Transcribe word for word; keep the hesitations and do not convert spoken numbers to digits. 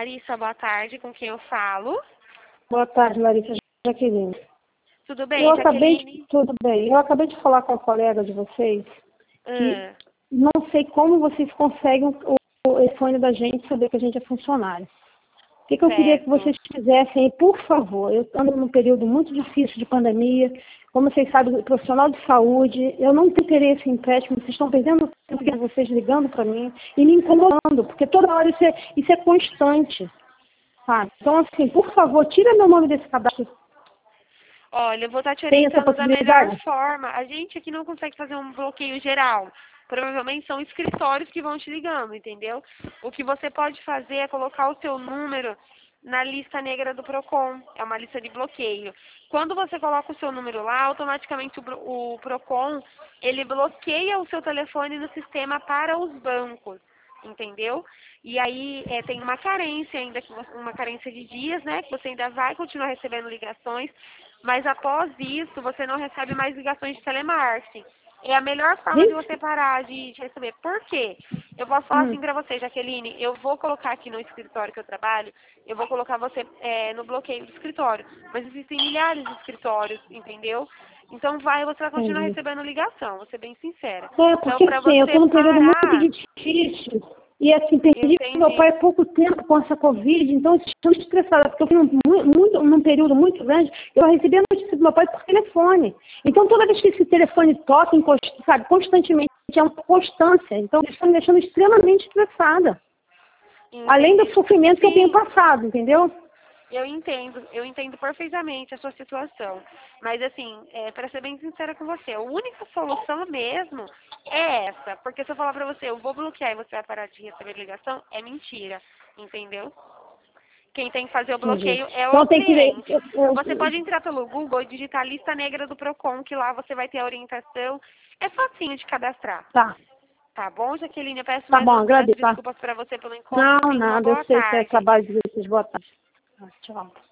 Larissa, boa tarde, com quem eu falo? Boa tarde, Larissa. Jaqueline. Tudo bem, eu acabei Jaqueline? de, Tudo bem. Eu acabei de falar com a colega de vocês que Ah, não sei como vocês conseguem o, o telefone da gente saber que a gente é funcionário. O que, que eu queria que certo. vocês fizessem, por favor? Eu ando num período muito difícil de pandemia. Como vocês sabem, profissional de saúde, eu não tenho interesse em empréstimo. Vocês estão perdendo tempo de vocês ligando para mim e me incomodando, porque toda hora isso é, isso é constante. Sabe? Então, assim, por favor, tira meu nome desse cadastro. Olha, eu vou estar te Tem essa orientando da melhor possibilidade? forma. A gente aqui não consegue fazer um bloqueio geral. Provavelmente são escritórios que vão te ligando, entendeu? O que você pode fazer é colocar o seu número na lista negra do Procon. É uma lista de bloqueio. Quando você coloca o seu número lá, automaticamente o, Bro- o Procon, ele bloqueia o seu telefone no sistema para os bancos. Entendeu? E aí é, tem uma carência ainda, que você- uma carência de dias, né? Que você ainda vai continuar recebendo ligações, mas após isso você não recebe mais ligações de telemarketing. É a melhor forma de você Gente, parar de, de receber. Por quê? Eu posso falar hum, assim pra você, Jaqueline, eu vou colocar aqui no escritório que eu trabalho, eu vou colocar você é, no bloqueio do escritório. Mas existem milhares de escritórios, entendeu? Então vai, você vai continuar entendi. recebendo ligação, vou ser bem sincera. É, Então, porque para assim, eu você estou num período muito parar, difícil. E assim, perdi meu pai entende? há pouco tempo com essa Covid, então eu estou estressada, porque eu fui num, muito, num período muito grande, eu recebi a notícia do meu pai por telefone. Então toda vez que esse telefone toca, encost- sabe, constantemente, é uma constância. Então isso está me deixando extremamente estressada. Além do Entendi. sofrimento que eu tenho Sim, passado, entendeu? eu entendo, eu entendo perfeitamente a sua situação. Mas assim, é, para ser bem sincera com você, a única solução mesmo é essa. Porque se eu falar pra você, eu vou bloquear e você vai parar de receber ligação, é mentira. Entendeu? Quem tem que fazer o Entendi. bloqueio é o Então tem que ver. cliente. Eu, eu, Você pode entrar pelo Google e digitar lista negra do Procon, que lá você vai ter a orientação. É facinho de cadastrar. tá, Tá bom, Jaqueline? Eu peço tá mais bom, uma vez agradeço. Tá? desculpas para você pelo incômodo. Não, Tenha uma nada, eu boa sei que é tarde. trabalho de vocês. Boa tarde. Tchau.